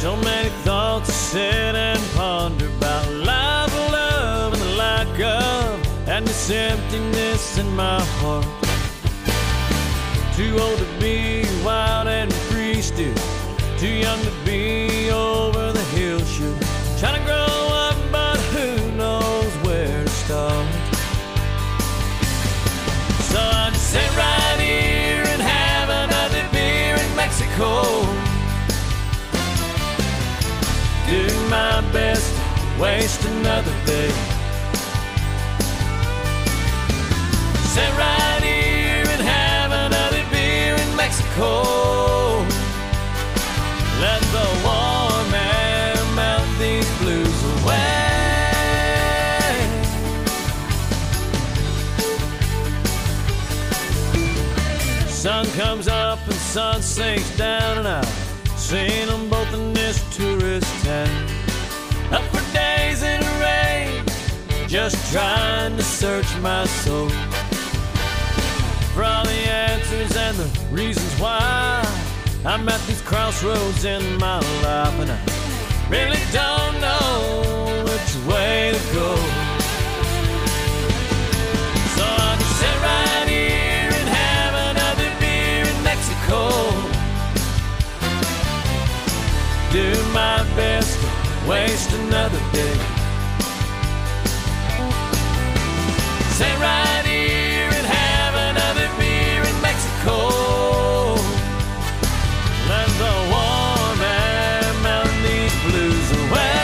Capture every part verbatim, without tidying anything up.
So many thoughts to sit and ponder about life, love, and the lack of, and this emptiness in my heart. Too old to be wild and free still, too young to be over the hill should. Trying to grow up, but who knows where to start. So I just sit right here and have another beer in Mexico. Do my best to waste another day. Sit right here and have another beer in Mexico. Let the warm air melt these blues away. Sun comes up and sun sinks down, and I've seen them both in this tourist town. Up for days in the rain, just trying to search my soul for all the answers and the reasons why I'm at these crossroads in my life, and I really don't know which way to go. So I'll just sit right here and have another beer in Mexico. Do my best to waste another day. Sit right here and have another beer in Mexico. Let the warm air melt these blues away.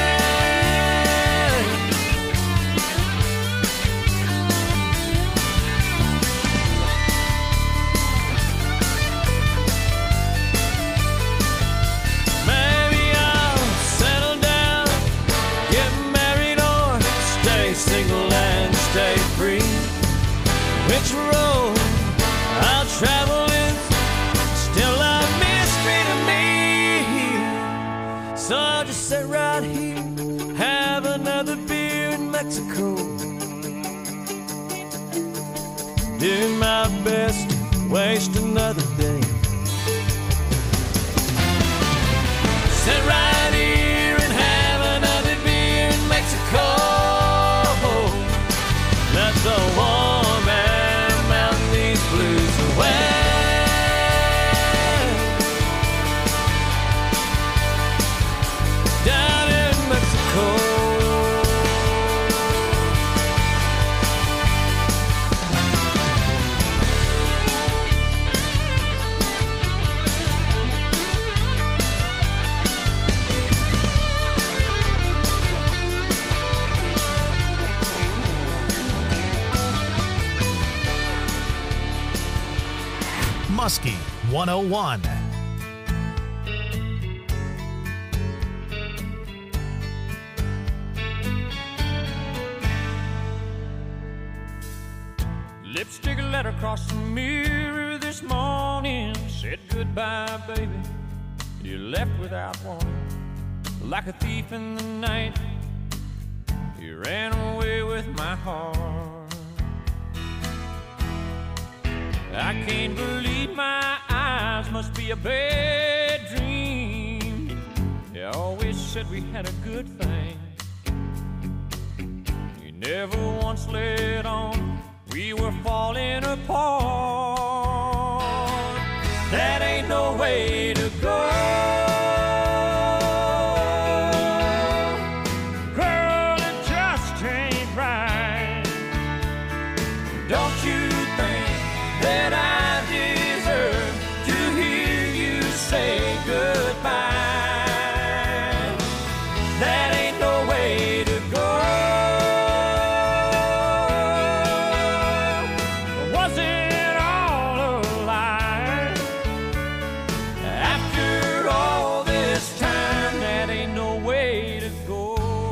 Maybe I'll settle down, get married, or stay single and stay free. Which road I'll travel is still a mystery to me. So I'll just sit right here, have another beer in Mexico. Do my best to waste another day. Sit right here and have another beer in Mexico. Let the warm air melt these blues away. Down in Mexico. Muskie one oh one. Lipstick letter across the mirror this morning said goodbye, baby. You left without warning, like a thief in the night. You ran away with my heart. I can't believe my eyes, must be a bad dream. You always said we had a good thing. You never once let on we were falling apart. That ain't no way to go. Girl, it just ain't right. Don't you think that I deserve to hear you say goodbye? That ain't no way to go. Was it all a lie? After all this time, that ain't no way to go.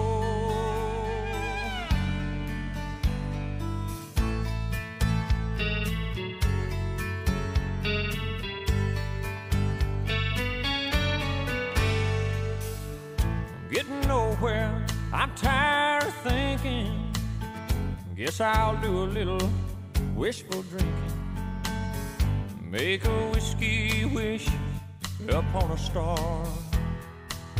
Getting nowhere, I'm tired of thinking. Guess I'll do a little wishful drinking. Make a whiskey wish upon a star.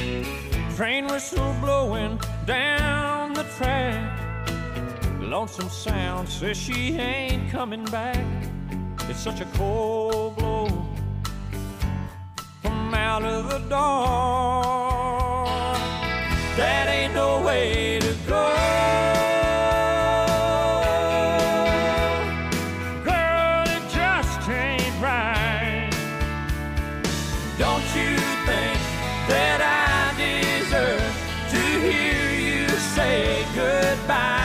Train whistle blowing down the track. Lonesome Sound says she ain't coming back. It's such a cold blow from out of the dark. That ain't no way to go. Girl, it just ain't right. Don't you think that I deserve to hear you say goodbye?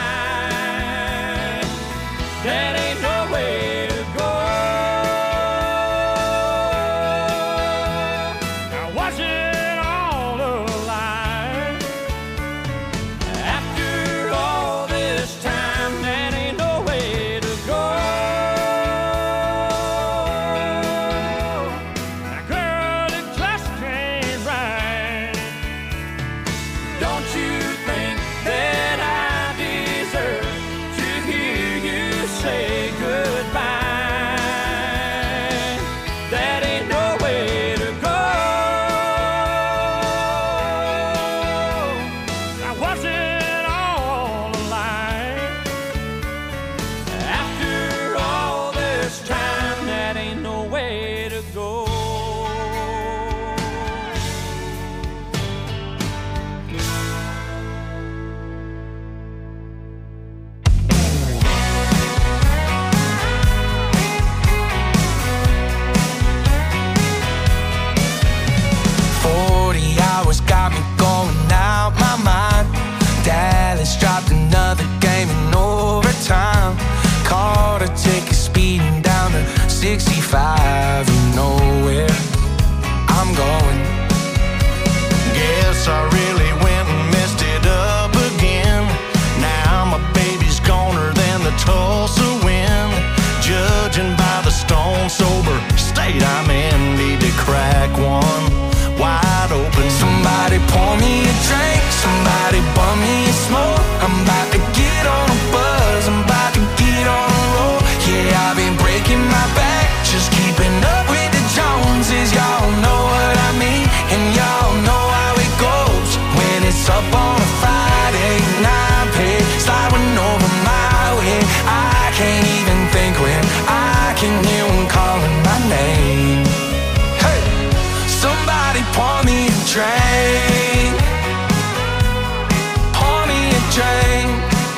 That ain't no way to go. Now was it all a lie? After all this time, that ain't no way to go. Now girl, it just ain't right. Don't you think that I deserve to hear you say goodbye? That ain't no way to go. Now was it all a lie? After all this time, that ain't no way to go. Forty hours got me going out my mind. Dallas dropped another game in overtime. Caught a ticket speeding down to sixty-five. You know where I'm going. Guess I really went and messed it up again. Now my baby's goner than the Tulsa wind. Judging by the stone sober state I'm in, need to crack one wide open. Somebody pour me a drink, somebody bum me a smoke. I'm about to get on a buzz, I'm about to get on a roll. Yeah, I've been breaking my back, just keeping up with the Joneses. Y'all know what I mean, and y'all know how it goes. When it's up on a Friday night, pay sliding over my way. I can't even think when I can hear them calling my name. Hey, somebody pour me a drink, pour me a drink.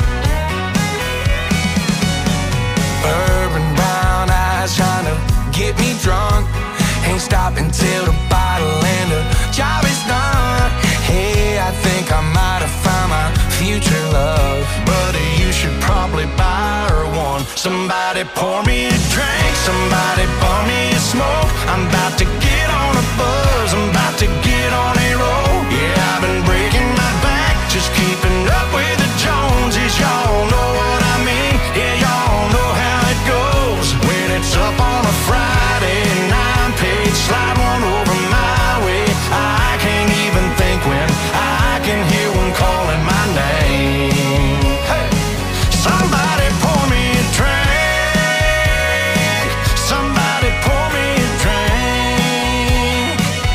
Urban brown eyes trying to get me drunk. Ain't stopping till the bottle and the job is done. Hey, I think I might have found my future love. Buddy, you should probably buy her one. Somebody pour me a drink, somebody bum me a smoke. I'm about to get on a buzz, I'm about to get on a roll. Yeah, I've been breaking my back, just keeping up with the Joneses. Y'all know what I mean, yeah, y'all know how it goes. When it's up on a Friday nine page, slide one over my way. I can't even think when I can hear one calling my name. Hey, somebody pour me a drink, somebody pour me a drink.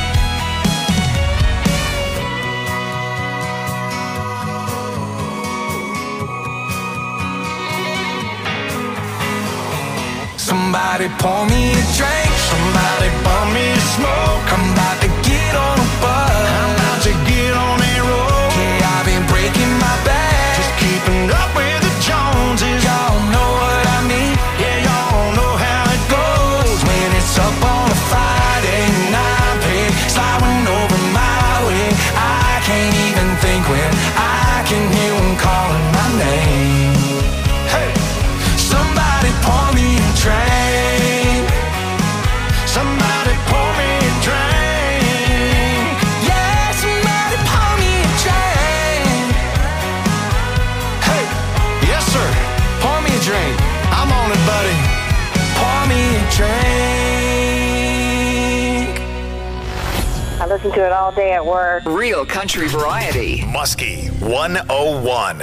Somebody pour me a drink, somebody bum me a smoke. I'm about to get on a buzz, I'm about to get on a roll. yeah, I've been breaking my back, Just keeping up with the Joneses. y'all know what I mean. Yeah, y'all know how it goes. When it's up on a Friday night, pay sliding over my way. I can't even think when I can hear them calling my name. Hey, somebody pour me a drink, Somebody pour me a drink. yeah, somebody pour me a drink. Hey, yes sir, Pour me a drink, I'm on it, buddy. pour me a drink. I listen to it all day at work. Real country variety. Muskie one oh one.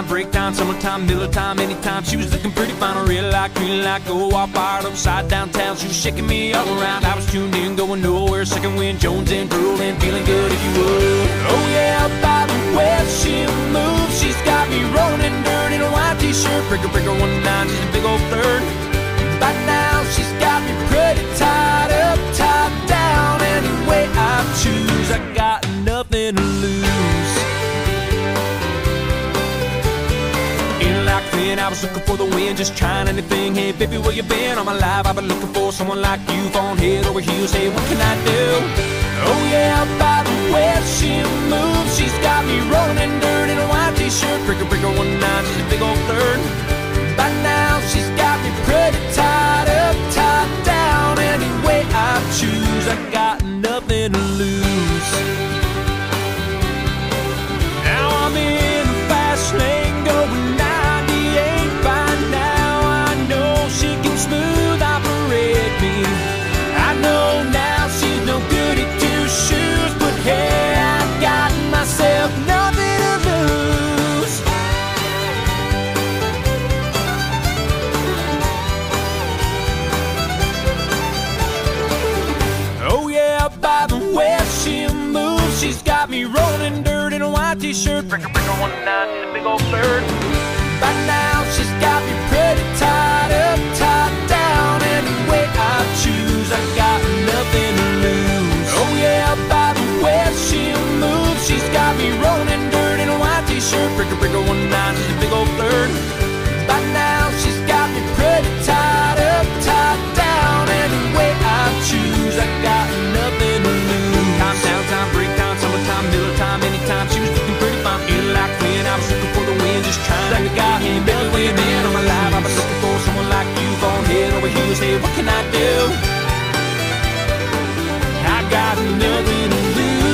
time, break time, summertime, middle time, anytime. She was looking pretty fine, real like, green like, go all fired upside downtown. She was shaking me all around. I was tuned in, going nowhere. Second wind, Jones and drooling, feeling good if you would. Oh yeah, by the way she moves, she's got me rolling in dirt in a white t-shirt. Breaker, breaker, one nine, she's a big old flirt. By now she's got me pretty tied up, tied down. Any way I choose, I got nothing to lose. In like then, I was looking for the wind, just trying anything. Hey baby, where you been? All my life I've been looking for someone like you, falling head over heels. Hey, what can I do? Oh yeah, by the way she moves, she's got me rolling in dirt in a white t-shirt. Breaker, breaker, one nine, she's a big old flirt. By now she's got me pretty tied up, tied down. Any way I choose, I got nothing to lose. Now I'm in the fast lane going ninety-eight. By now I know she can smooth operate me. I know now she's no good at two shoes, but hey, I got myself nothing to lose. Oh yeah, by the way she moves, she's got me rolling dirt in a white t-shirt. Breaker, breaker, one nine, she's a big old flirt. By now she's got me pretty tied up, tied down. Any way I choose, I got nothing to lose. Oh yeah, by the way she moves, she's got me rolling dirt in a white t-shirt. Breaker, breaker, one nine, she's a big old flirt. By now she's got me pretty tied up, tied down. Any way I choose, I got nothing to lose. Time, downtime, break time, summertime, middle time, anytime. She was looking pretty fine, feeling like when I was looking for the wind, just trying like to got him. Baby, where you been? All my life I've been looking for someone like you, falling head over heels. Hey, what can I do? I got nothing to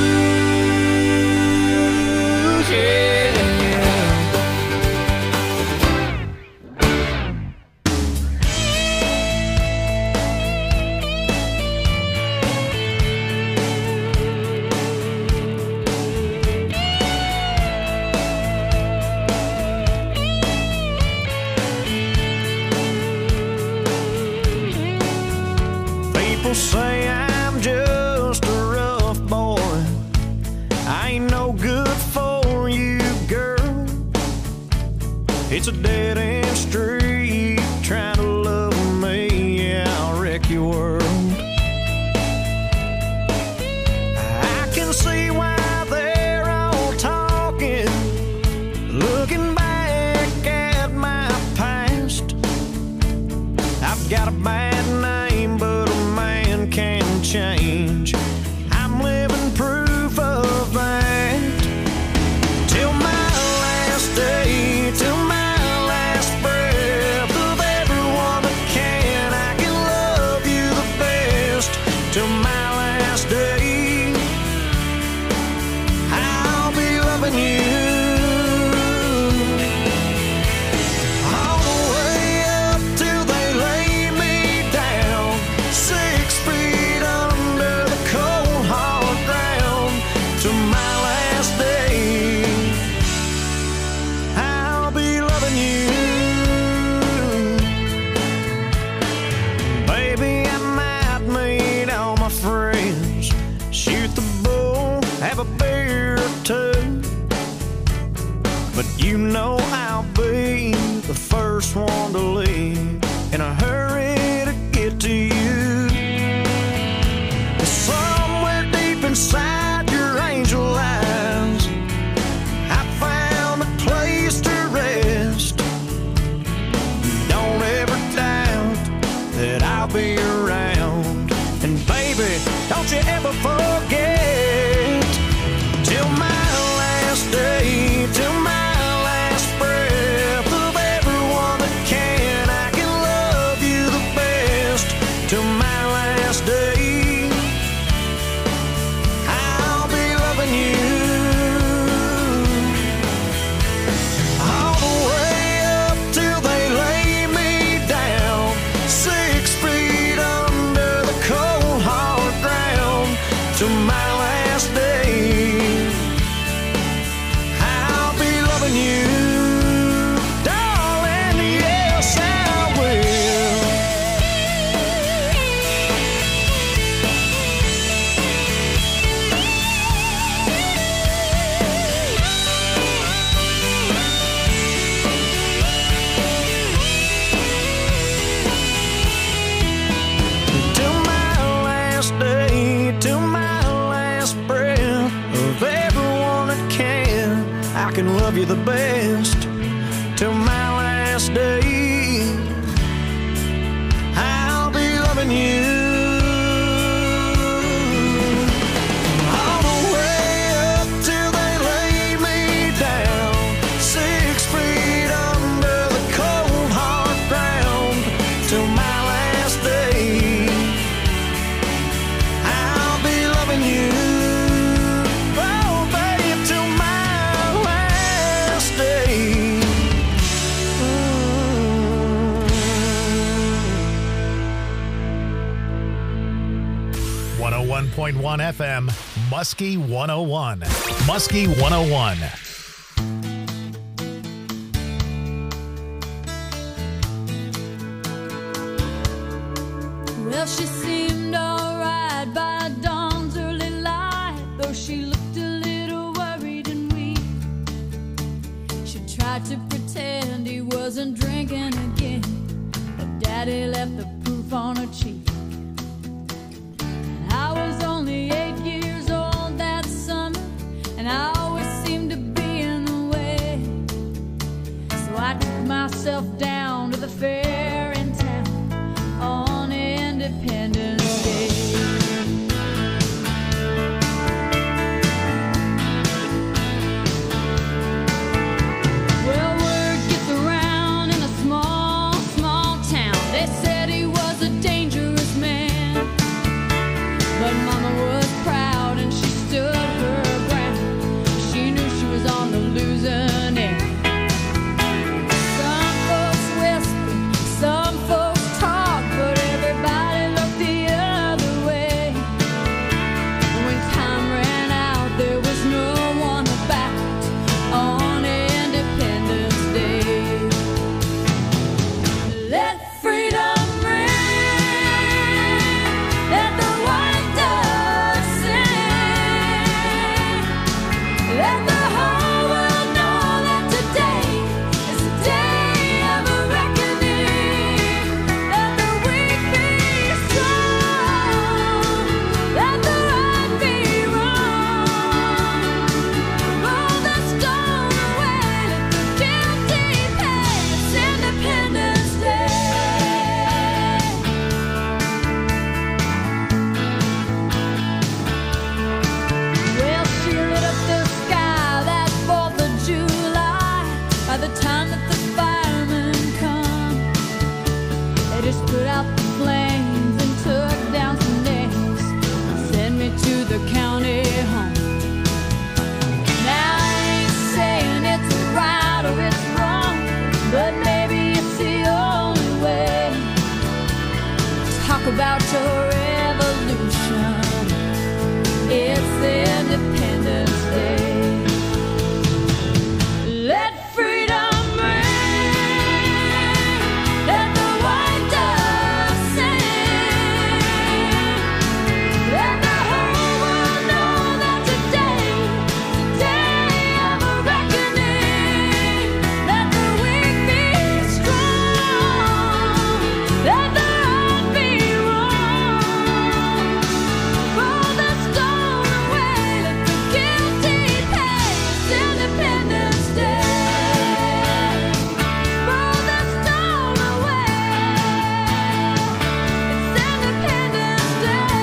lose, yeah. People say I'm just a rough boy. I ain't no good for you, girl. It's a dead-end street trying to love me. Yeah, I'll wreck your world. I can see why they're all talking, looking back at my past. I've got a bad name, but a man can change. I'm living proof of that. Till my last day, till my last breath, of everyone that can, I can love you the best. Till my last day, I'll be loving you. All the way up till they lay me down, six feet under the cold hard ground. Till my last day, I'll be loving you. Baby, I might meet all my friends, shoot the bull, have a beer or two, but you know I'll be the first one to leave in a hurry to get to you. Somewhere deep inside your angel eyes, I found a place to rest. Don't ever doubt that I'll be around. And baby, don't you ever forget, till my last day, till my last breath, of everyone that can, I can love you the best. Till my last day, I'll be loving you. All the way up till they lay me down, six feet under the cold hard ground. Till my last day, I'll be loving you. and love you the best till my last day. I'll be loving you all the way up till they lay me down, six feet under the cold hard ground till my last day. I'll be loving you, oh babe, till my last day. one oh one point one F M, Muskie one oh one. Muskie one oh one. Well, she seemed alright by dawn's early light, though she looked a little worried and weak. She tried to pretend he wasn't drinking again, but Daddy left the proof on her cheek. And I was only eight years old that summer, and I always seemed to be in the way. So I took myself down to the fair in town on Independence Day. Well, word gets around in a small, small town. They said he was a dangerous man, but Mama was proud and she stood her ground. She knew she was on the losing end. Some folks whispered, some folks talked, but everybody looked the other way. When time ran out, there was no one about on Independence Day. Let freedom ring, let the white dove sing, let the whole world know that today is a day of a reckoning. Let the weak be strong, let the right be wrong. Roll the stone away, let the guilty pay. It's Independence Day. Well, she lit up the sky that fourth of July. By the time that the firemen come, they just put out the flames and took down some names and sent me to the county home. Now I ain't saying it's right or it's wrong, but maybe it's the only way. Talk about your revolution. It's Independence Day. Let freedom ring, let the white dove sing, let the whole world know that today is a day of a reckoning. Let the weak be strong, let the right be wrong. Roll the stone away, let the guilty pay. It's Independence Day. Roll the stone away. It's Independence Day.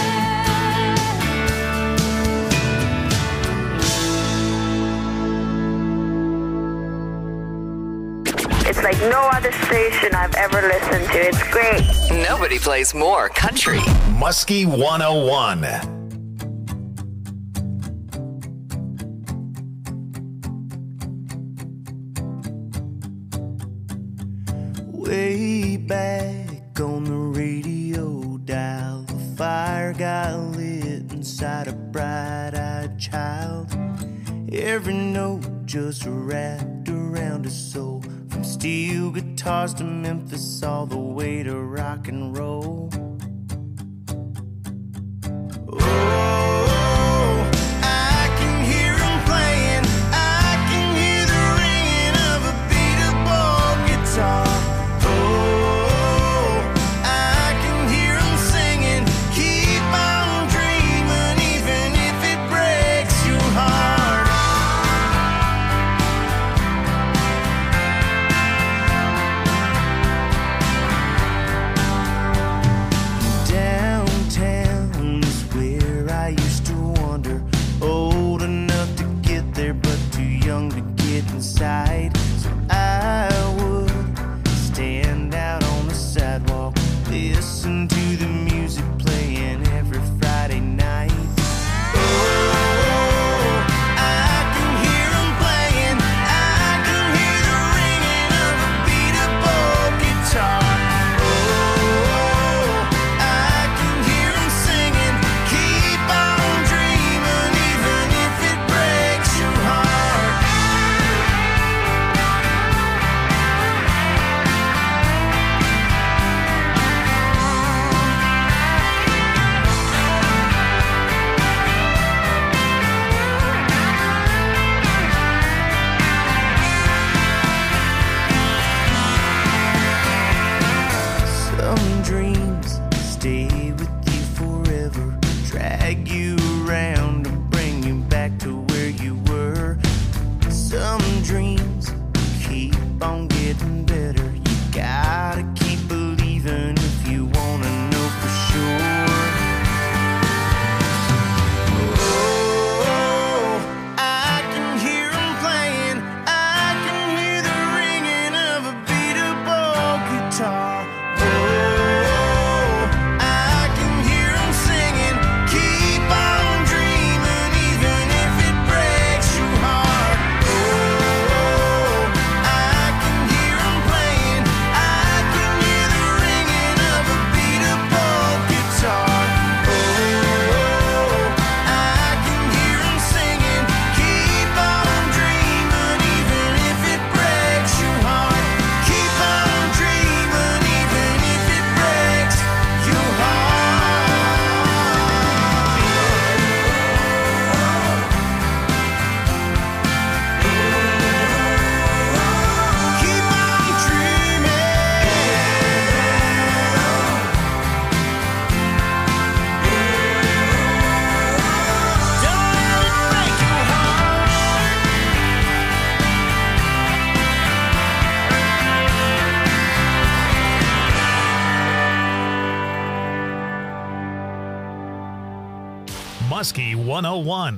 It's like no other station I've ever listened to. It's great. Nobody plays more country. Muskie one oh one. Way back on the radio dial, the fire got lit inside a bright-eyed child. Every note just wrapped around his soul, from steel guitars to Memphis all the way to rock and roll. Oh, I can hear him playing, I can hear the ringing of a beatable guitar. Oh, I can hear him singing, keep on dreaming even if it breaks your heart. listen to the music playing every Friday night. Muskie one oh one.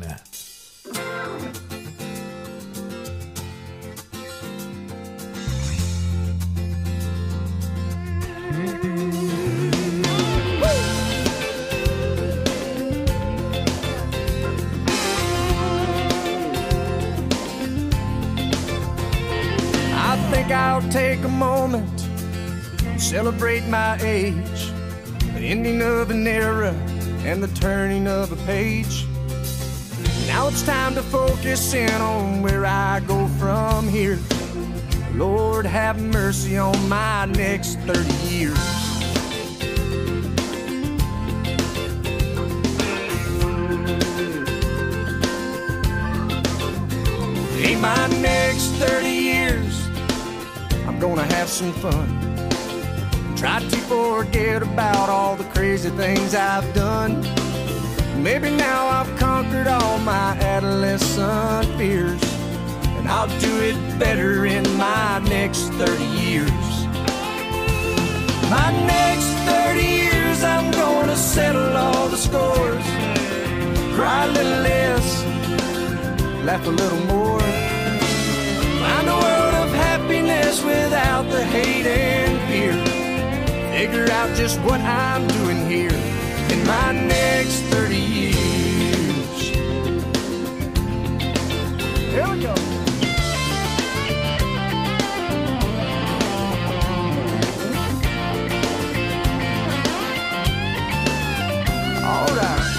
I think I'll take a moment to celebrate my age, the ending of an era and the turning of a page. Now it's time to focus in on where I go from here. Lord, have mercy on my next thirty years. In my next thirty years, I'm gonna have some fun. Try to forget about all the crazy things I've done. Maybe now I've conquered all my adolescent fears, and I'll do it better in my next thirty years. My next thirty years, I'm gonna settle all the scores, cry a little less, laugh a little more, find a world of happiness without the hate and fear. Figure out just what I'm doing here in my next thirty years. Here we go. All right.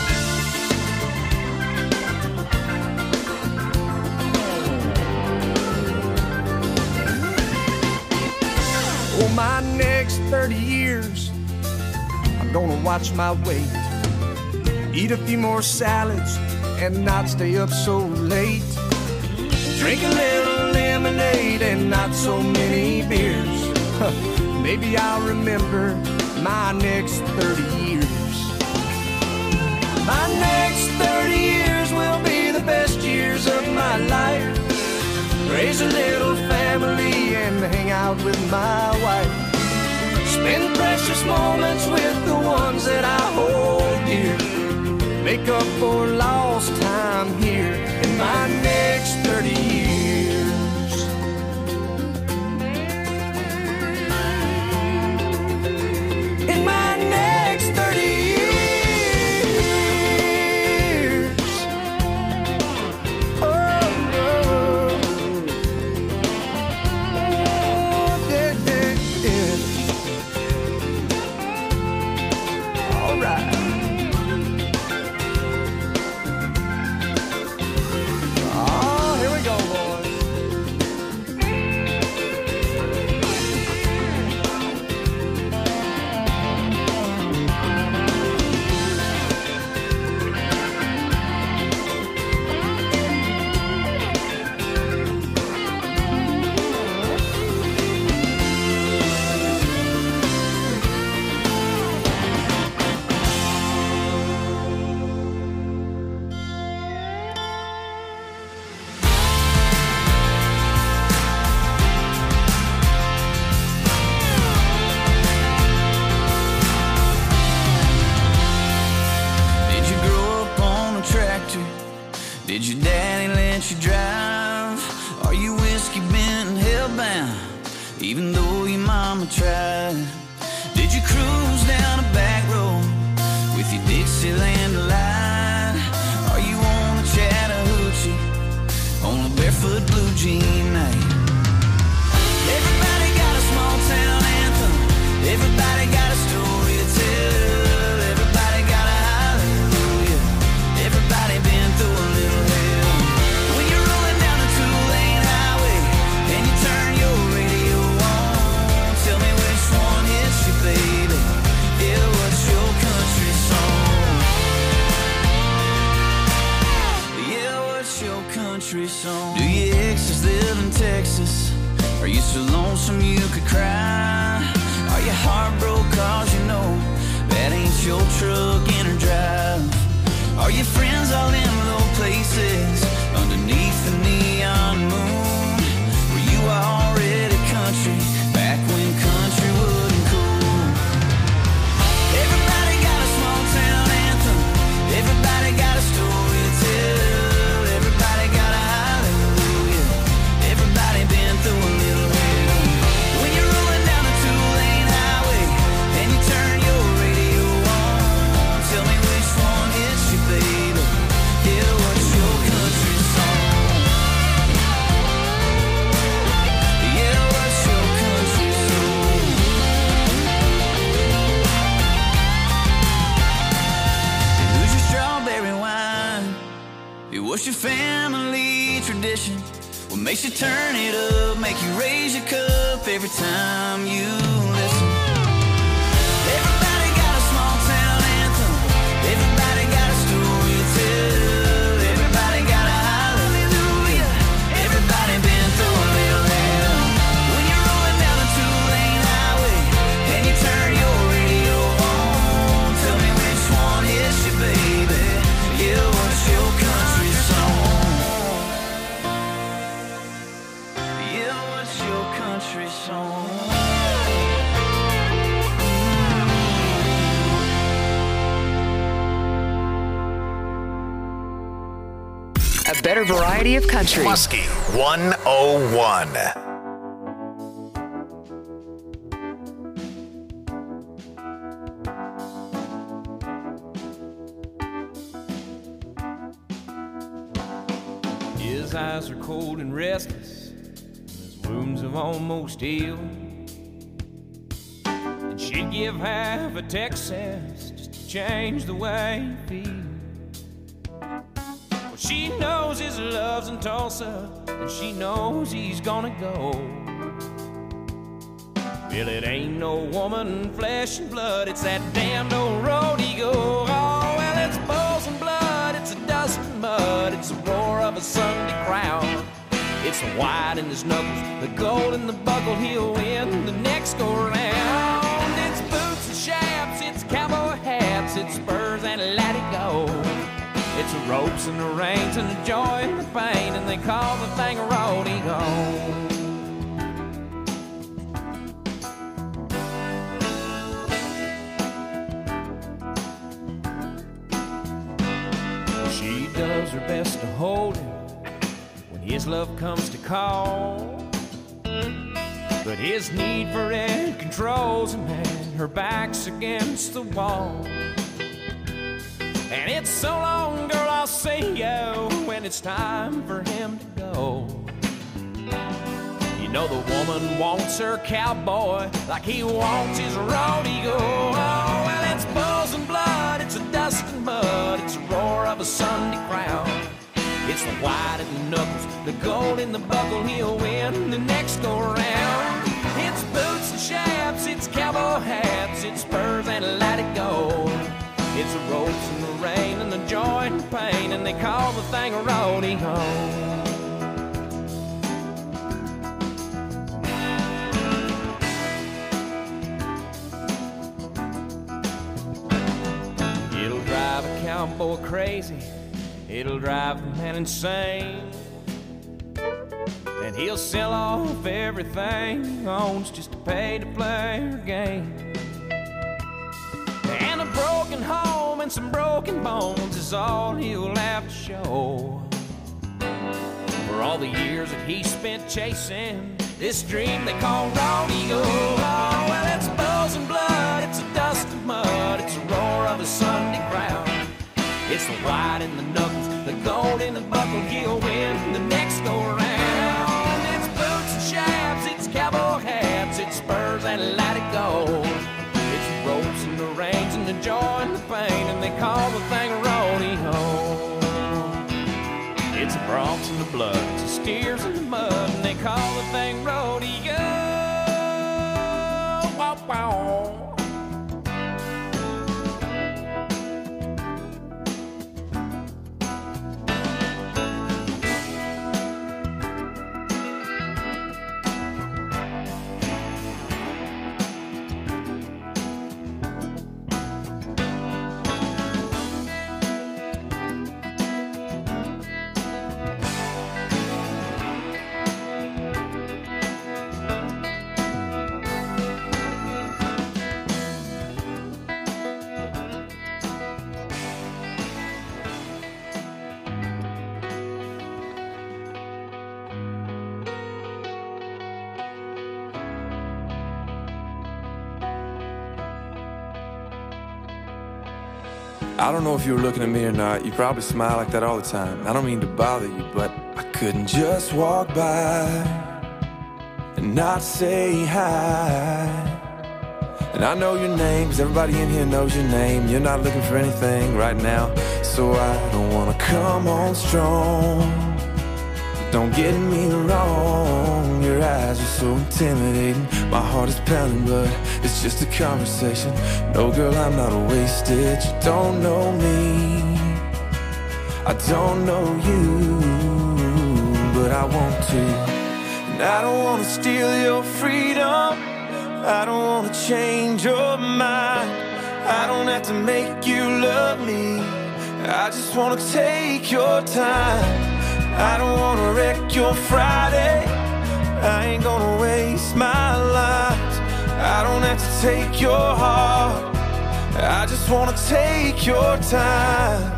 Oh, my next thirty years, I'm gonna watch my weight, eat a few more salads and not stay up so late, drink a little lemonade and not so many beers. Maybe I'll remember my next thirty years. My next thirty years will be the best years of my life. Raise a little family and hang out with my wife. Spend precious moments with the ones that I hold dear. Make up for lost time here in my next thirty years. In my even though your mama tried? Did you cruise down a back road with your Dixieland delight? Are you on a Chattahoochee on a barefoot blue jean night? Everybody got a small town anthem. Everybody got a story to tell. Everybody got a hallelujah. Everybody been through a little hell. When you're rolling down a two-lane highway and you turn your radio on, tell me which one hits you, baby. Yeah, what's your country song? Yeah, what's your country song? Do your exes live in Texas? Are you so lonesome you could cry? Are you heartbroken cause you know that ain't your truck in or drive? Are your friends all in low places underneath the neon moon? Were you already country back when country wasn't cool? Everybody got a small town anthem. Everybody got a story to tell. Everybody got a hallelujah. Everybody been through a little hell. When you're rolling down a two-lane highway and you turn your radio on, tell me which one hits you, baby. Yeah, what's your country song? Yeah, what's your country song? Who's your strawberry wine? It was your family tradition. What makes you turn it up, make you raise your cup every time you listen? Everybody got a small town anthem. Everybody got a story to tell. Everybody got a hallelujah. Everybody been through a little hell. When you're rolling down a two-lane highway and you turn your radio on, tell me which one hits you, baby. Yeah, what's your country song? Yeah, what's your country song? A better variety of country. Muskie one oh one. His eyes are cold and restless, his wounds have almost healed. And she'd give half a Texas just to change the way he feels. Well, she knows his love's in Tulsa, and she knows he's gonna go. Well, it ain't no woman, flesh and blood, it's that damned old road he go. Oh, well, it's bulls and blood, it's a dust and mud, it's the roar of a Sunday crowd. It's the white in his knuckles, the gold in the buckle, he'll win the next go round. It's boots and chaps, it's cowboy hats, it's spurs and let it go. It's the ropes and the reins and the joy and the pain, and they call the thing a roadie go. She does her best to hold him when his love comes to call, but his need for it controls him, and her back's against the wall. And it's so long, girl, I'll see you when it's time for him to go. You know the woman wants her cowboy like he wants his rodeo. Oh, well, it's bulls and blood, it's a dust and mud, it's a roar of a Sunday crowd. It's the white in the knuckles, the gold in the buckle, he'll win the next go round. It's boots and chaps, it's cowboy hats, it's spurs and let it go. It's the ropes and the rain and the joy and the pain, and they call the thing a rodeo. It'll drive a cowboy crazy, it'll drive the man insane, and he'll sell off everything he owns just to pay to play her game. And a broken home and some broken bones is all he'll have to show for all the years that he spent chasing This dream they call rodeo. Oh, well, it's bulls and blood, it's a dust of mud, it's a roar of a Sunday crowd. It's the white in the knuckles, the gold in the buckle, he'll win the next go round. It's boots and shaves, it's cowboy hats, it's spurs and let it go. It's ropes and the reins and the joy and the pain, and they call the thing rodeo. It's the broncs and the blood, it's the steers and the mud, and they call the thing rodeo. Wow, wow. I don't know if you were looking at me or not. You probably smile like that all the time. I don't mean to bother you, but I couldn't just walk by and not say hi. And I know your name, 'cause everybody in here knows your name. You're not looking for anything right now, so I don't wanna come on strong. Don't get me wrong, your eyes are so intimidating. My heart is pounding, but it's just a conversation. No, girl, I'm not wasted. You don't know me, I don't know you, but I want to. And I don't want to steal your freedom, I don't want to change your mind. I don't have to make you love me, I just want to take your time. I don't wanna wreck your Friday, I ain't gonna waste my life. I don't have to take your heart, I just wanna take your time.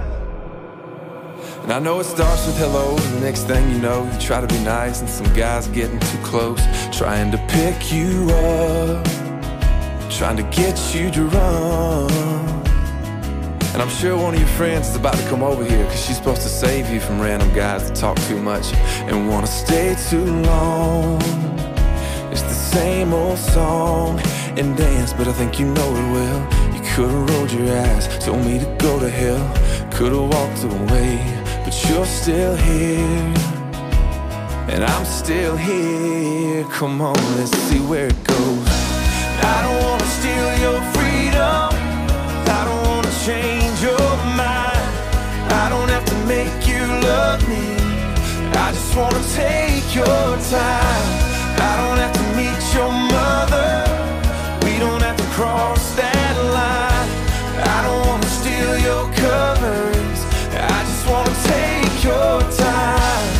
And I know it starts with hello, and the next thing you know, you try to be nice, and some guy's getting too close, trying to pick you up, trying to get you to run. And I'm sure one of your friends is about to come over here, 'cause she's supposed to save you from random guys that talk too much and wanna stay too long. It's the same old song and dance, but I think you know it well. You could've rolled your eyes, told me to go to hell, could've walked away, but you're still here, and I'm still here. Come on, let's see where it goes. I don't wanna steal your freedom, I don't wanna change your mind. I don't have to make you love me, I just wanna take your time. I don't have to meet your mother, we don't have to cross that line. I don't wanna steal your covers, I just wanna take your time.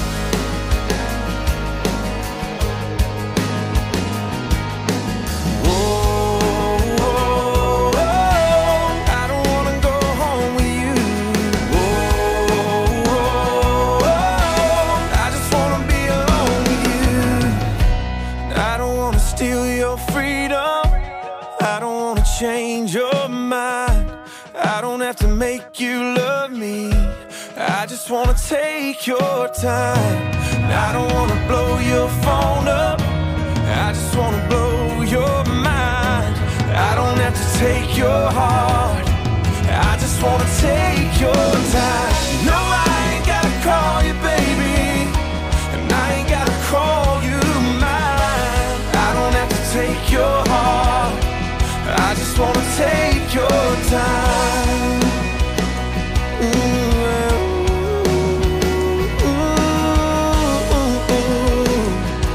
Change your mind, I don't have to make you love me, I just wanna take your time. I don't wanna blow your phone up, I just wanna blow your mind. I don't have to take your heart, I just wanna take your time. No, I ain't gotta call you baby, and I ain't gotta call you mine. I don't have to take your heart, I just wanna take your time. Ooh, ooh, ooh.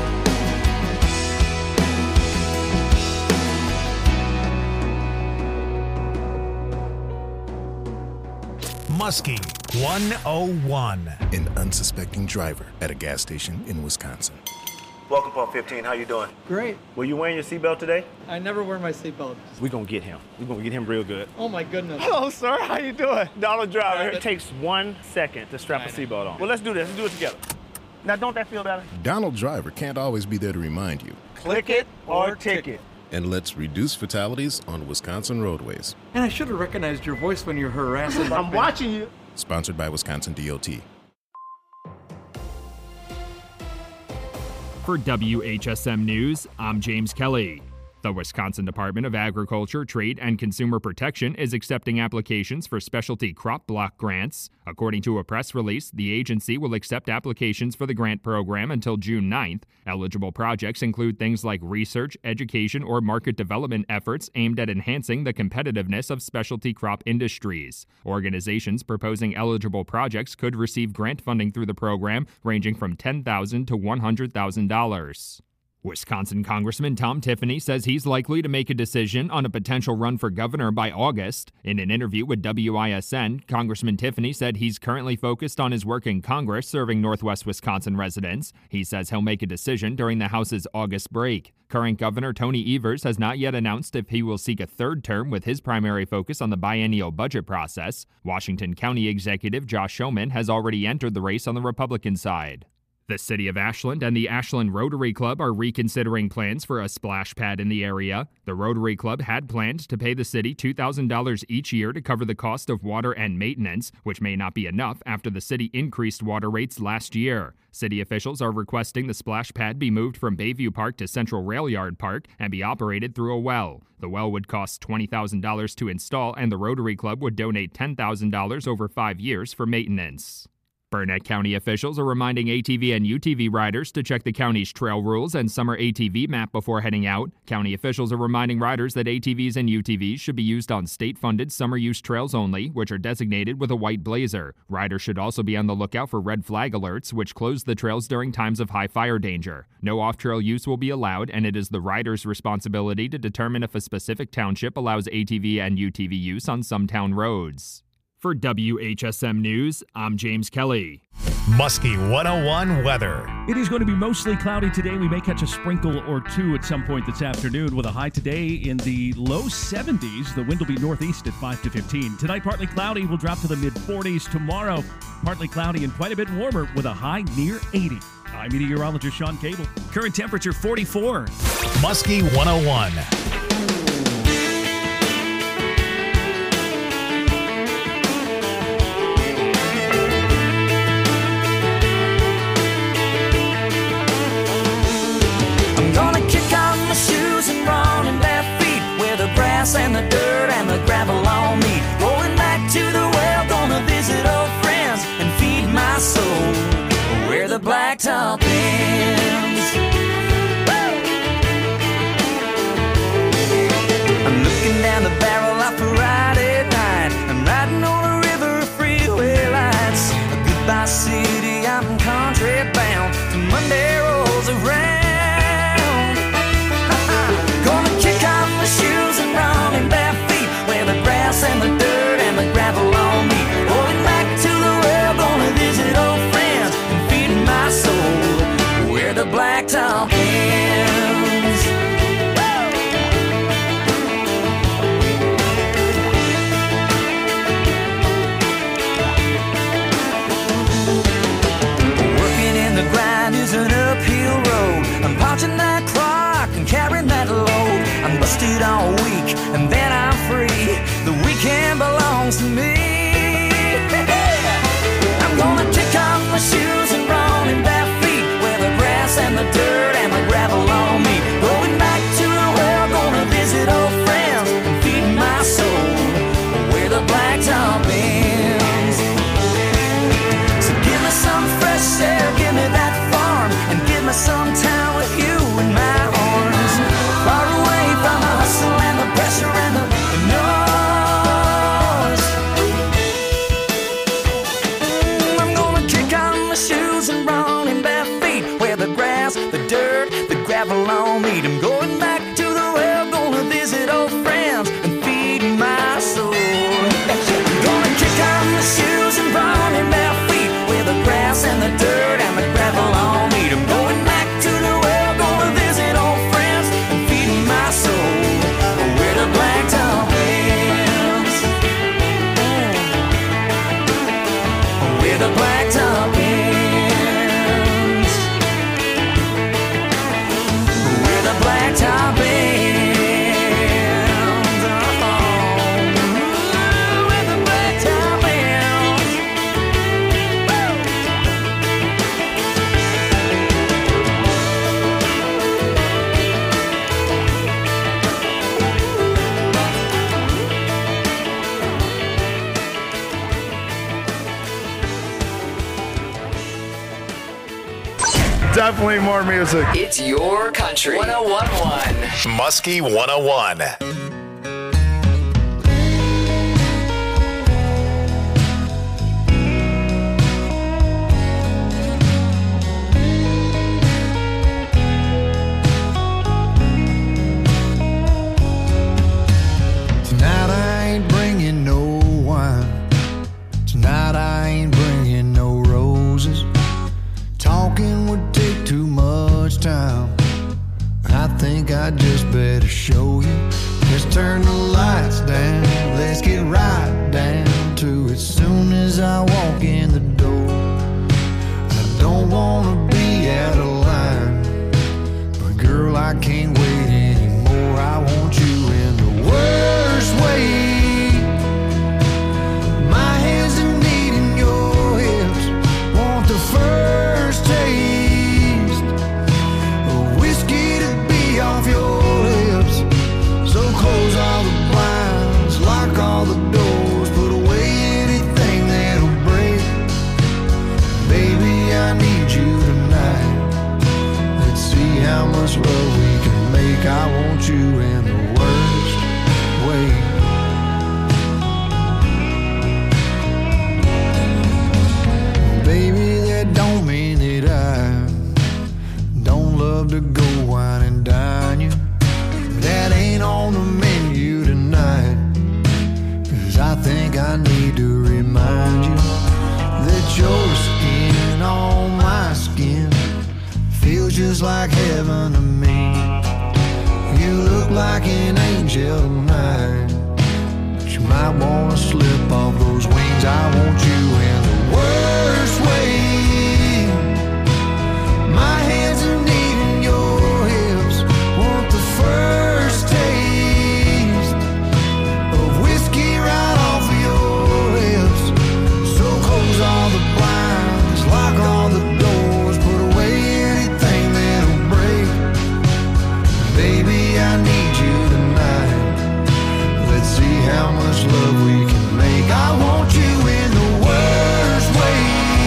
Muskie one oh one. An unsuspecting driver at a gas station in Wisconsin. Welcome, Pump fifteen. How you doing? Great. Were you wearing your seatbelt today? I never wear my seatbelt. We're going to get him. We're going to get him real good. Oh, my goodness. Hello, sir. How you doing? Dollar driver. Right, it takes one second to strap a seatbelt on. Well, let's do this. Let's do it together. Now, don't that feel better? Donald Driver can't always be there to remind you. Click it or ticket. And let's reduce fatalities on Wisconsin roadways. And I should have recognized your voice when you're harassing. I'm watching you. Sponsored by Wisconsin D O T. For W H S M News, I'm James Kelly. The Wisconsin Department of Agriculture, Trade, and Consumer Protection is accepting applications for specialty crop block grants. According to a press release, the agency will accept applications for the grant program until June ninth. Eligible projects include things like research, education, or market development efforts aimed at enhancing the competitiveness of specialty crop industries. Organizations proposing eligible projects could receive grant funding through the program ranging from ten thousand dollars to one hundred thousand dollars. Wisconsin Congressman Tom Tiffany says he's likely to make a decision on a potential run for governor by August. In an interview with W I S N, Congressman Tiffany said he's currently focused on his work in Congress serving Northwest Wisconsin residents. He says he'll make a decision during the House's August break. Current Governor Tony Evers has not yet announced if he will seek a third term, with his primary focus on the biennial budget process. Washington County Executive Josh Schoeman has already entered the race on the Republican side. The City of Ashland and the Ashland Rotary Club are reconsidering plans for a splash pad in the area. The Rotary Club had planned to pay the city two thousand dollars each year to cover the cost of water and maintenance, which may not be enough after the city increased water rates last year. City officials are requesting the splash pad be moved from Bayview Park to Central Rail Yard Park and be operated through a well. The well would cost twenty thousand dollars to install, and the Rotary Club would donate ten thousand dollars over five years for maintenance. Burnett County officials are reminding A T V and U T V riders to check the county's trail rules and summer A T V map before heading out. County officials are reminding riders that A T Vs and U T Vs should be used on state-funded summer use trails only, which are designated with a white blazer. Riders should also be on the lookout for red flag alerts, which close the trails during times of high fire danger. No off-trail use will be allowed, and it is the rider's responsibility to determine if a specific township allows A T V and U T V use on some town roads. For W H S M News, I'm James Kelly. Muskie one oh one weather. It is going to be mostly cloudy today. We may catch a sprinkle or two at some point this afternoon, with a high today in the low seventies. The wind will be northeast at five to fifteen. Tonight, partly cloudy, will drop to the mid forties. Tomorrow, partly cloudy and quite a bit warmer with a high near eighty. I'm meteorologist Sean Cable. Current temperature forty-four. Muskie one oh one. And the dirt and the gravel on me. Going back to the well, gonna visit old friends and feed my soul where the blacktop ends. Woo! Definitely more music. It's your country. one oh one point one. Muskie one oh one. Tonight I ain't bringing no wine. Tonight I ain't bringing no roses. Talking would take too much time. I think I just better show you. Let's turn the lights down. Let's get right down to it. Soon as I walk in the door, I don't wanna be out of line, but girl, I can't wait anymore. I want you in the worst way. My hands are needing your hips. Want the first taste of whiskey to be off your lips. So close all the blinds, lock all the doors, put away anything that'll break. Baby, I need you tonight. Let's see how much love we can make. I want you in the worst way. Baby, that don't mean that I don't love to go wine and dine you. That ain't on the menu tonight. Cause I think I need to remind you that your skin on my skin feels just like heaven to me. You look like an angel tonight, but you might wanna slip off those wings. I want you in the worst way. My hands are needing your hips. Want the first taste of whiskey right off of your lips. So close all the blinds, lock all the doors, put away anything that'll break. Baby, I need you tonight. Let's see how much love we can make. I want you in the worst way.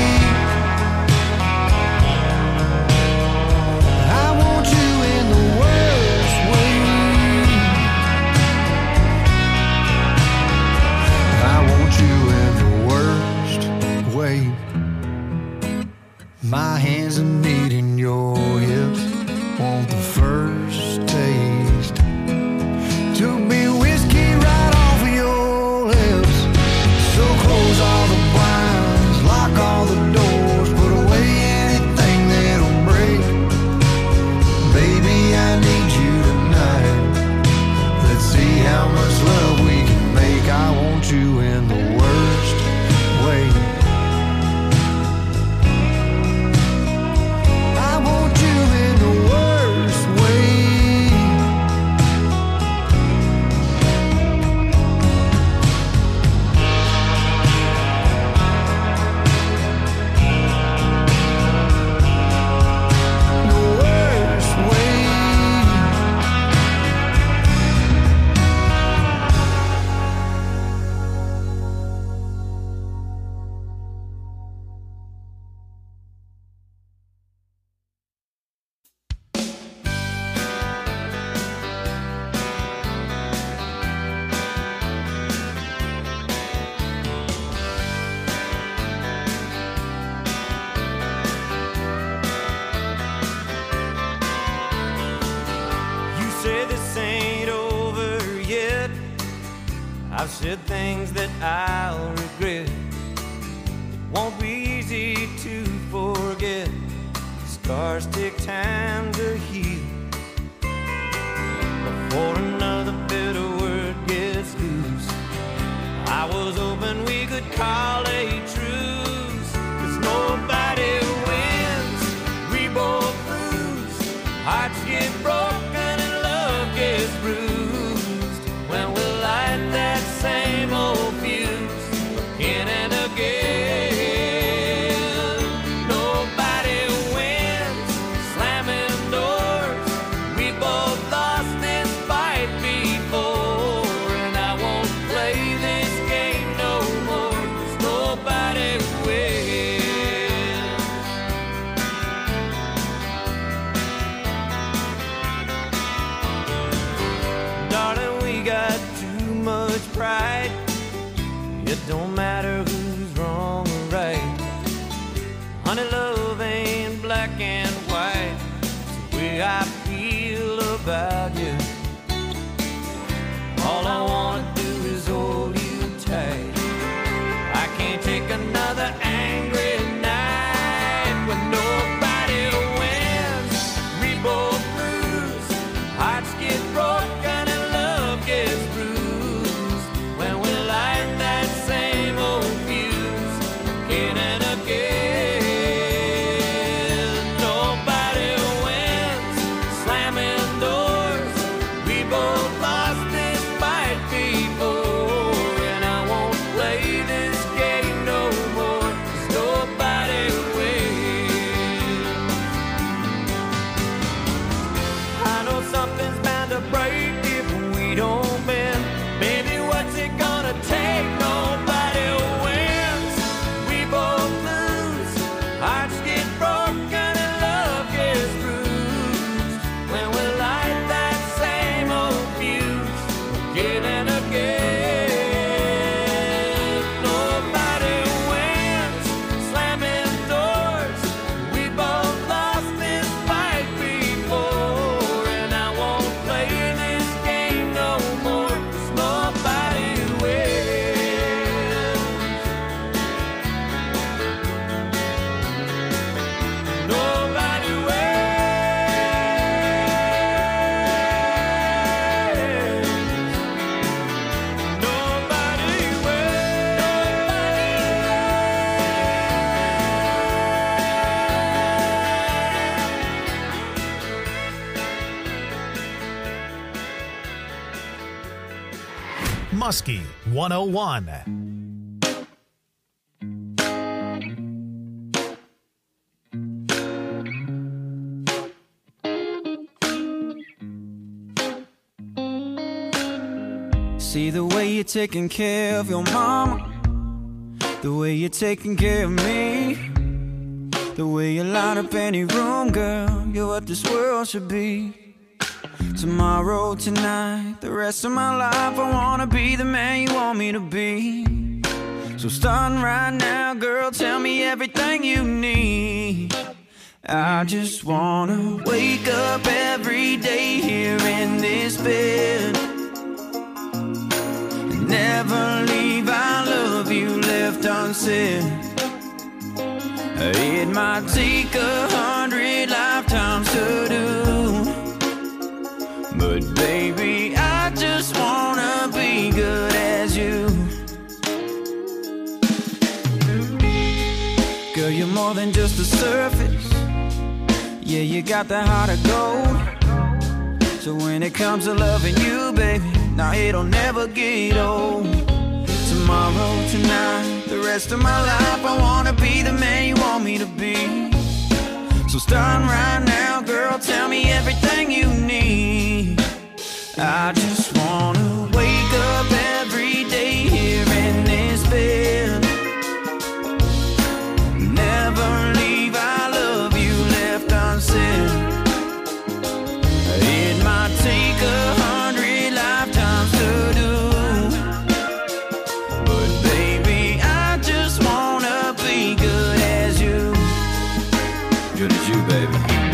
I want you in the worst way. I want you in the worst way. My hands are needing your hips. Want the first taste to be whiskey right off of your lips. So close all the blinds, lock all the doors, put away anything that'll break. Baby, I need you tonight. Let's see how much love we can make. I want you in the worst way. I want you in the worst way. The worst way. You say this ain't over yet. I've said things that I'll regret. It won't be easy to forget. Scars take time to heal. Before another bitter word gets loose, I was hoping we could call a truce. Cause nobody wins, we both lose. Hearts get broken and love gets bruised. When we light that same old fuse again and again. Nobody wins, slamming doors. We both lost this fight before, and I won't play this game no more. 'Cause nobody It don't matter who's wrong or right. Honey, love ain't black and white. It's the way I feel about you. All I wanna do is hold you tight. I can't take another angry night when nobody wins. We both lose. Hearts get broken and love gets bruised when we light that same old fuse again and again. Nobody wins. Slamming doors. We both lost this fight before, and I won't play this game no more, 'cause nobody wins. I know something's bound to break if we don't bend. Baby, what's it gonna take? Nobody wins. We both lose. Hearts get broken and love gets bruised when we light that same old fuse again and again. Nobody wins. Slamming doors. We both lost this fight before, and I won't play this game no more, 'cause nobody wins. Nobody wins. Nobody Muskie one oh one. See the way you're taking care of your mama, the way you're taking care of me, the way you light up any room, girl, you're what this world should be. Tomorrow, tonight, the rest of my life, I wanna be the man you want me to be. So starting right now, girl, tell me everything you need. I just wanna wake up every day here in this bed, and never leave I love you left unsaid. It might take a hundred lifetimes to do, but baby, I just wanna be good as you. Girl, you're more than just the surface. Yeah, you got the heart of gold. So when it comes to loving you, baby, now it'll never get old. Tomorrow, tonight, the rest of my life, I wanna be the man you want me to be. So starting right now, girl, tell me everything you need. I just wanna wake up every day here in this bed, never leave I love you left unsaid. It might take a hundred lifetimes to do, but baby, I just wanna be good as you. Good as you, baby.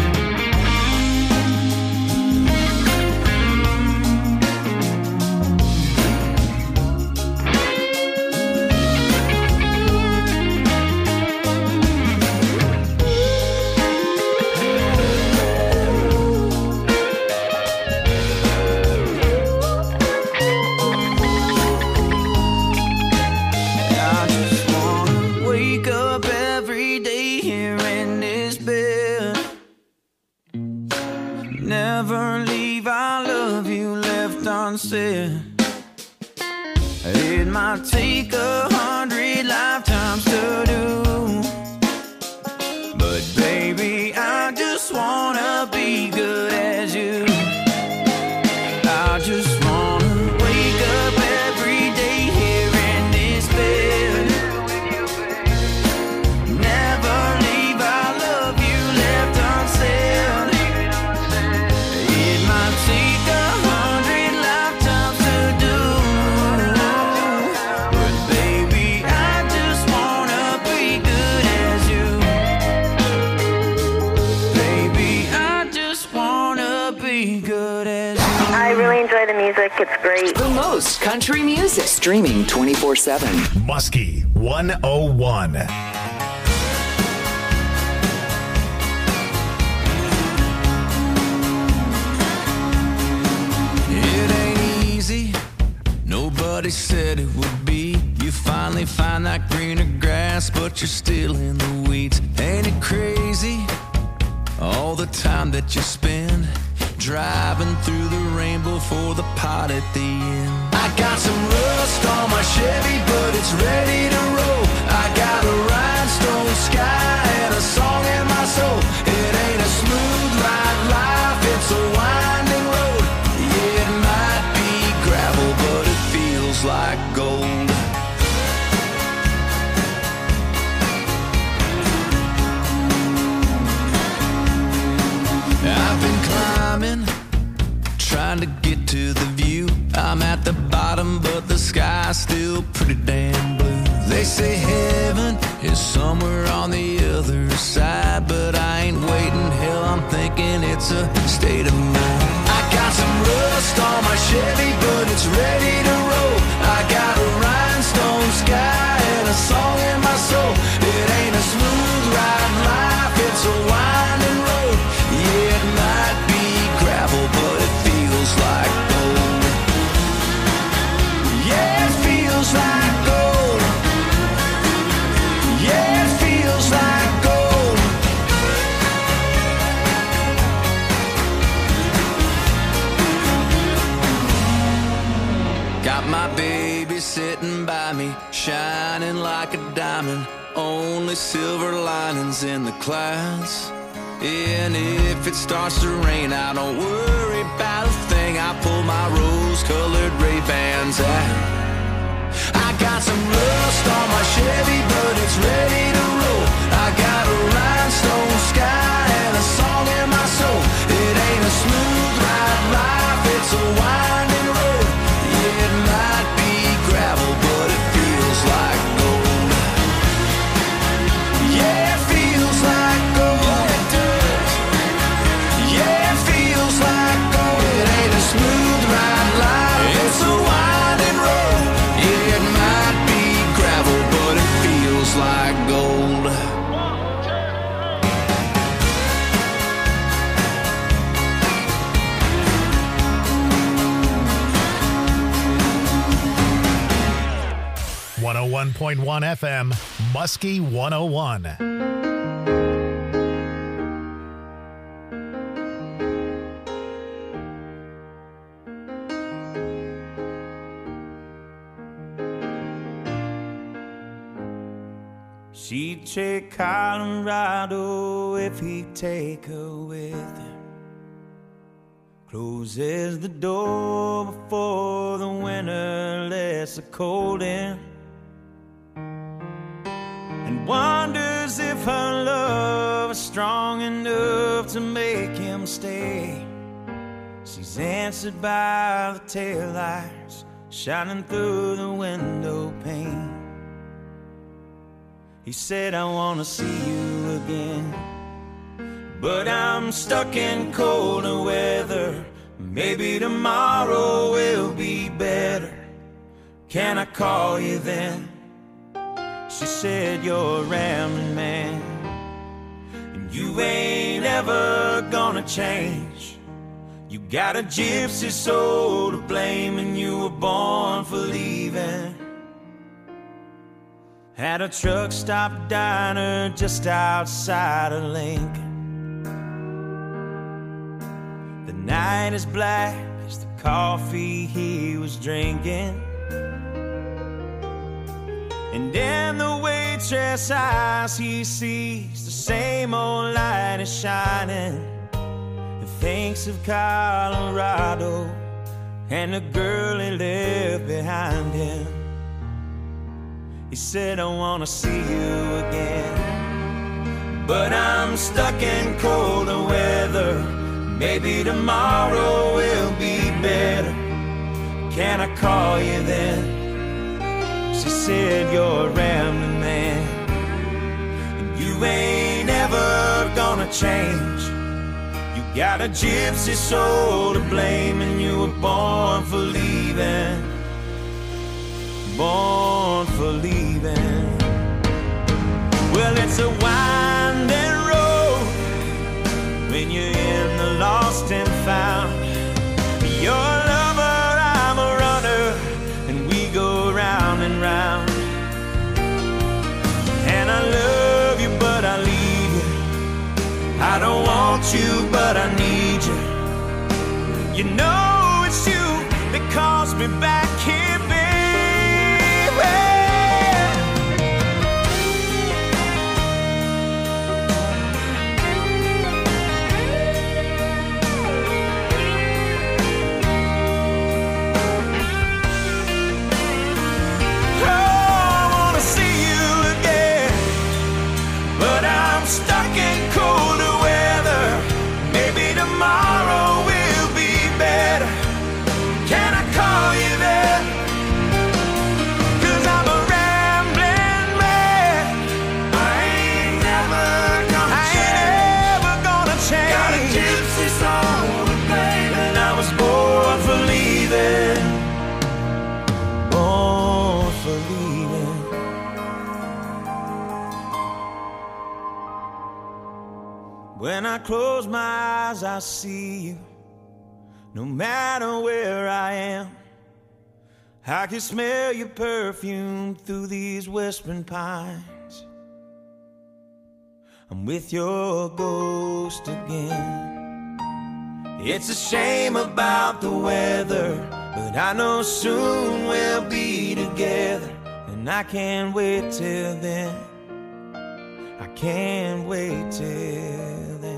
Unsaid. It might take a hundred lifetimes to do, but baby, I just wanna be good as you. I just wanna wake up every day here in this bed, never leave I love you left unsaid. It might take a hundred lifetimes to do, but baby, it's great. The most country music. Streaming twenty-four seven. Muskie one oh one. It ain't easy, nobody said it would be. You finally find that greener grass, but you're still in the weeds. Ain't it crazy, all the time that you spend driving through the rainbow for the pot at the end. I got some rust on my Chevy, but it's ready to roll. I got a rhinestone sky and a song in my soul. It ain't a smooth ride life, it's a winding road. Yeah, it might be gravel, but it feels like gold. I've been climbing, trying to get to the view. I'm at the bottom, but the sky's still pretty damn blue. They say heaven is somewhere on the other side, but I ain't waiting, hell, I'm thinking it's a state of mind. I got some rust on my Chevy, but it's ready to roll. I got a rhinestone sky and a song in my soul. It ain't a smooth ride life, it's a winding road. Yeah, it might be gravel, but it feels like gold. Yeah, it feels like gold. Yeah, it feels like gold. Got my baby sitting by me, shining like a diamond. Only silver linings in the clouds. And if it starts to rain, I don't worry about a thing. I pull my rose-colored Ray-Bans out. I got some rust on my Chevy, but it's ready to roll. I got a rhinestone sky and a song in my soul. It ain't a smooth ride life, it's a winding road. Yeah, it might be gravel, but it feels like gold. Yeah, it feels like gold. Smooth ride life, it's a winding road. Yeah, it might be gravel, but it feels like gold. one oh one point one F M, Muskie one oh one. She'd take Colorado if he'd take her with him. Closes the door before the winter lets the cold in, and wonders if her love is strong enough to make him stay. She's answered by the taillights shining through the window pane. He said, I wanna see you again, but I'm stuck in colder weather. Maybe tomorrow will be better. Can I call you then? She said, you're a rambling man, and you ain't ever gonna change. You got a gypsy soul to blame, and you were born for leaving. At a truck stop diner just outside of Lincoln. The night is black as the coffee he was drinking, and in the waitress' eyes he sees the same old light is shining, and thinks of Colorado and the girl he left behind him. He said, I wanna see you again, but I'm stuck in colder weather. Maybe tomorrow will be better. Can I call you then? She said, you're a rambling man, and you ain't ever gonna change. You got a gypsy soul to blame, and you were born for leaving. leaving, born for leaving. Well, it's a winding road when you're in the lost and found. You're a lover, I'm a runner, and we go round and round. And I love you, but I leave you. I don't want you, but I need you. You know it's you that calls me back here, baby. Oh, I wanna see you again, but I'm stuck in colder weather. Maybe tomorrow will be better. Can I call you there? 'Cause I'm a rambling man. I ain't never gonna I ain't ever gonna change. Got a gypsy song to play, and I was born for leaving, born for leaving. When I close my eyes, I see you. No matter where I am, I can smell your perfume through these whispering pines. I'm with your ghost again. It's a shame about the weather, but I know soon we'll be together. And I can't wait till then. I can't wait till then.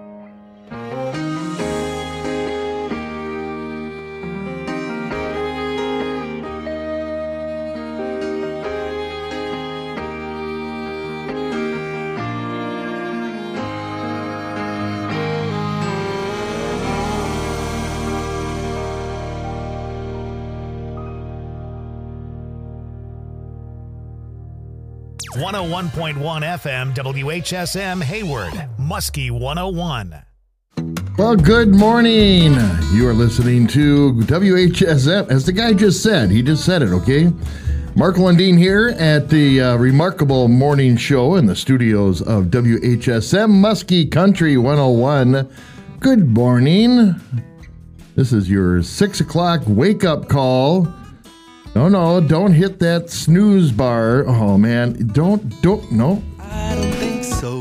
one oh one point one F M W H S M Hayward, Muskie one oh one. Well, good morning. You are listening to W H S M. As the guy just said, he just said it, okay? Mark Lundeen here at the uh, remarkable morning show in the studios of W H S M Muskie Country one oh one. Good morning. This is your six o'clock wake-up call. No, no, don't hit that snooze bar. Oh, man, don't, don't, no.